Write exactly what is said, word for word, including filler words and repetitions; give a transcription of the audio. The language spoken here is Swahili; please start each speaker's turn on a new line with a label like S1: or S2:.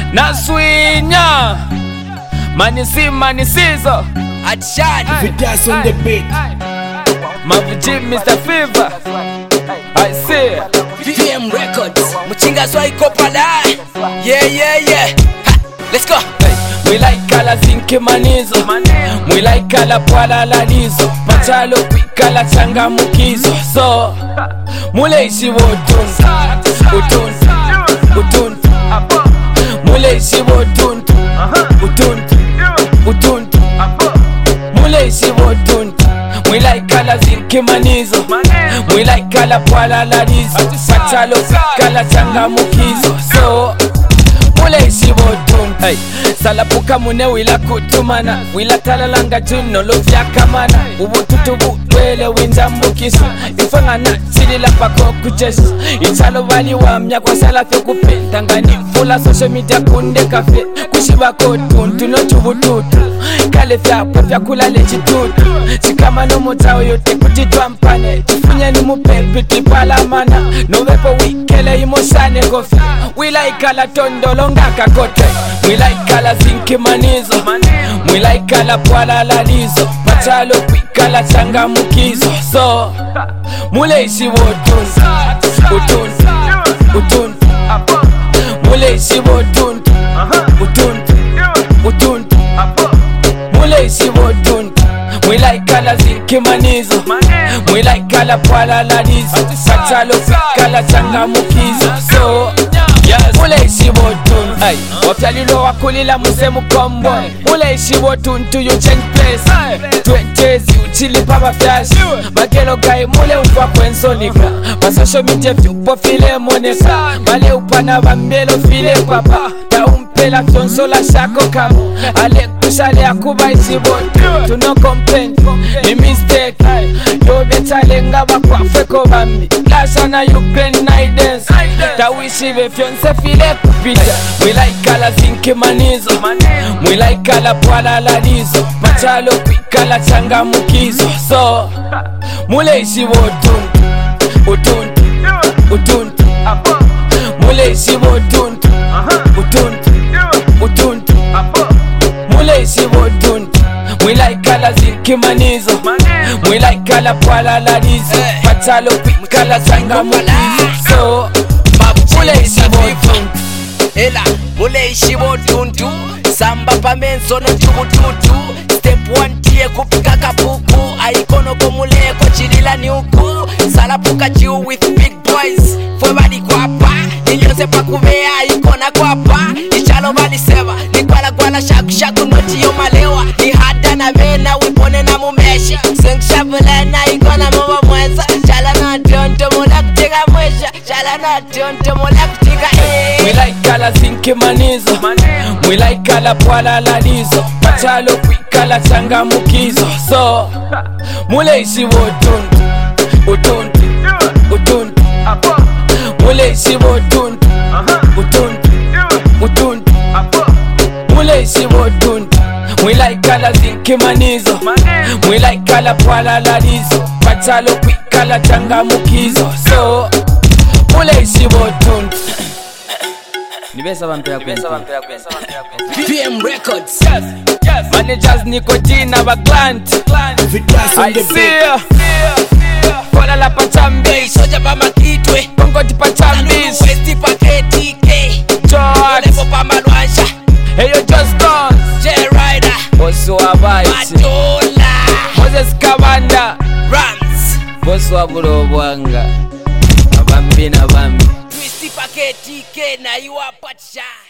S1: Naswinya Manisi manisizo
S2: Atshani
S3: Vidas on the beat.
S1: Mavuji Mister Fever I see
S2: V M Records Muchinga Swaiko Pala. Yeah yeah yeah ha, let's go.
S1: Mwilaikala zinke manizo Mwilaikala pwala lalizo Machalo kwikala changa mukizo So Muleishi wotuntu Utuntu Utuntu Muleishi wotuntu Utuntu Utuntu Muleishi wotuntu Mwilaikala zinke manizo Mwilaikala pwala lalizo Machalo kwikala changa mukizo So Muleishi wotuntu hey. Salapuka mune wila kutumana Wila talalanga juno lovya kamana Ubututu butwele winjambukisu Ifangana chilila pako kuchesu Ichalo wali wamya kwa salafyo kupenda Ngani mfula social media kunde kafe Kushiba kotuntu no chubututu Kale fyapo fya kulale chitutu Chikama no mutao yote kutitwa mpane Chifunye ni mupepi tipala mana Novepo wikele imoshane kofi Wila ikala tondolonga kakote Wila ikala zinke manizo Mwilaikala pwala lalizo Machalo kwikala changa mukizo So Muleishi wotuntu Utuntu Utuntu Muleishi wotuntu Utuntu Utuntu Muleishi wotuntu Mwilaikala zinke manizo Mwilaikala pwala lalizo Machalo kwikala changa mukizo So Muleishi wotuntu hey. Wapyalilo wakulila muse mukomboy Muleishi wotuntu you change place Twentezi uchili paba flash Magelo gai mule ufwa kwensonika Masosho media vyupo file moneka Male upana bambelo file papa Ya umpela fyonsola shako kamo Ale kushale akuba isi wotuntu No complaint, ni mistake Yo betale nga wakwa feko bambi Lasha na Ukraine naidens Tawishive fyonse file kupita Mwilaikala zinke manizo Mwilaikala pwala lalizo Machalo kwikala changa mukizo So Muleishi wotuntu Utuntu Utuntu Muleishi wotuntu Utuntu Utuntu Muleishi wotuntu Mwilaikala zinke manizo Mwilaikala pwala lalizo Machalo kwikala changa mukizo So Muleishi wotuntu
S2: Ela Muleishi wotuntu Samba pamenso no chubututu Step one tie kupika kapuku Aikono komule kwa chilila ni uku Salapuka chiu with big boys Fwe badi kwapa Ninyose pa kuvea ikona kwapa Ichalo bali seva Nikwala kwala shaku shaku noti yo malewa Ni hada na vena wipone na mumeshi Seng shabula na ikona mwa mwenza Chala na tionto mula kutika mwesha Chala na tionto mula kutika ee
S1: Mwilaikala zinke manizo Mwilaikala pwala lalizo Machalo kwikala changa mukizo So Muleishi wotuntu Utuntu Utuntu Muleishi wotuntu Utuntu Utuntu Muleishi wotuntu Mwilaikala zinke manizo Mwilaikala pwala lalizo Machalo kwikala changa mukizo So Muleishi wotuntu Nibesa bantu ya kwenye
S2: V M Records
S1: Yes, yes Managers Nicotina ba client
S3: Vidas on
S1: I
S3: the
S1: see
S3: beat.
S1: ya Kola la pachambis
S2: Soja pa makitwe
S1: Kongo ti pachambis
S2: Westi pa K T K
S1: George
S2: Lepo pa malwansha
S1: Hey yo just dance
S2: J-Rider
S1: Bosu wa Baiti
S2: Matola
S1: Moses Kabanda
S2: Rams
S1: Bosu wa Bulobwanga Abambi na bambi
S2: Twisty pa K T K na you are pacha.